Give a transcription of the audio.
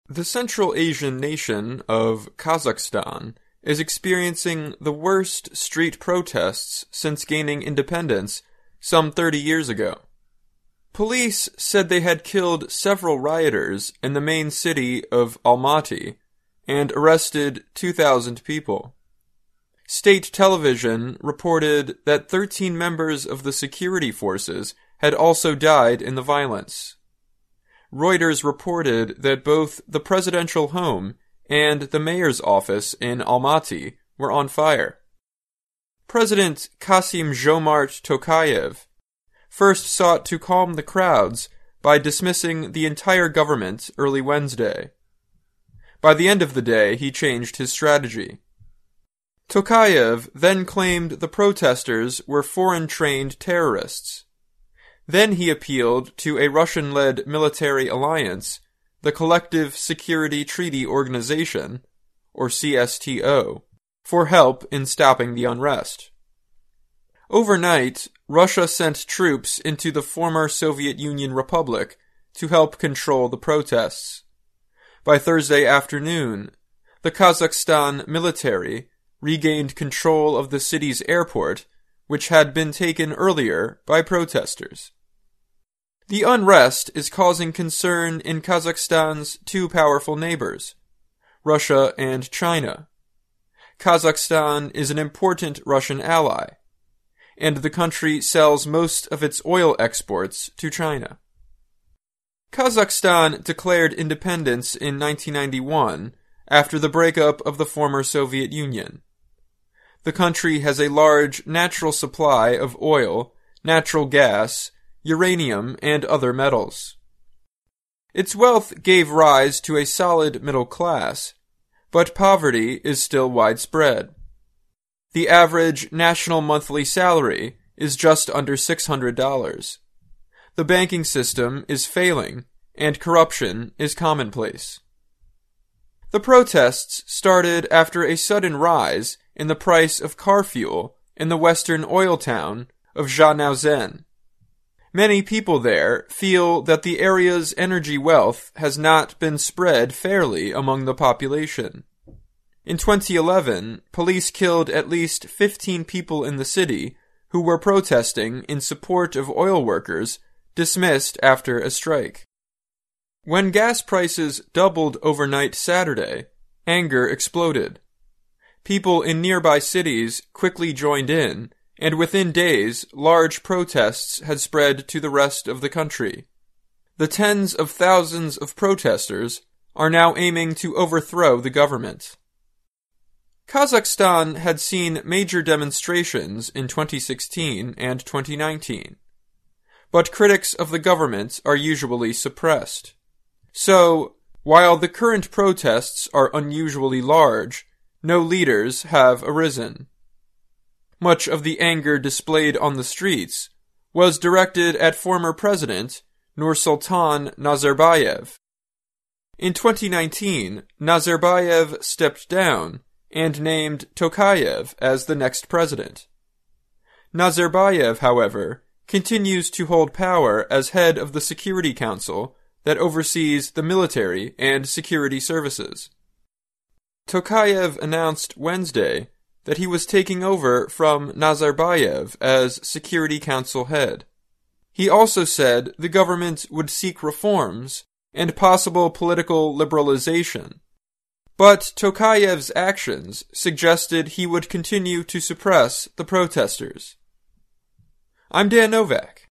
The Central Asian nation of Kazakhstan is experiencing the worst street protests since gaining independence some 30 years ago. Police said they had killed several rioters in the main city of Almaty and arrested 2,000 people. State television reported that 13 members of the security forces had also died in the violence. Reuters reported that both the presidential home and the mayor's office in Almaty were on fire. President Kassym-Jomart Tokayev first sought to calm the crowds by dismissing the entire government early Wednesday. By the end of the day, he changed his strategy. Tokayev then claimed the protesters were foreign-trained terrorists. Then he appealed to a Russian-led military alliance, the Collective Security Treaty Organization, or CSTO, for help in stopping the unrest. Overnight, Russia sent troops into the former Soviet Union Republic to help control the protests. By Thursday afternoon, the Kazakhstan military regained control of the city's airport, which had been taken earlier by protesters. The unrest is causing concern in Kazakhstan's two powerful neighbors, Russia and China. Kazakhstan is an important Russian ally, and the country sells most of its oil exports to China. Kazakhstan declared independence in 1991 after the breakup of the former Soviet Union. The country has a large natural supply of oil, natural gas, uranium, and other metals. Its wealth gave rise to a solid middle class, but poverty is still widespread. The average national monthly salary is just under $600. The banking system is failing, and corruption is commonplace. The protests started after a sudden rise in the price of car fuel in the western oil town of Zhanaozen. Many people there feel that the area's energy wealth has not been spread fairly among the population. In 2011, police killed at least 15 people in the city who were protesting in support of oil workers dismissed after a strike. When gas prices doubled overnight Saturday, anger exploded. People in nearby cities quickly joined in, and within days, large protests had spread to the rest of the country. The tens of thousands of protesters are now aiming to overthrow the government. Kazakhstan had seen major demonstrations in 2016 and 2019, but critics of the government are usually suppressed. So, while the current protests are unusually large, no leaders have arisen. Much of the anger displayed on the streets was directed at former President Nursultan Nazarbayev. In 2019, Nazarbayev stepped down and named Tokayev as the next president. Nazarbayev, however, continues to hold power as head of the Security Council that oversees the military and security services. Tokayev announced Wednesday that he was taking over from Nazarbayev as Security Council head. He also said the government would seek reforms and possible political liberalization. But Tokayev's actions suggested he would continue to suppress the protesters. I'm Dan Novak.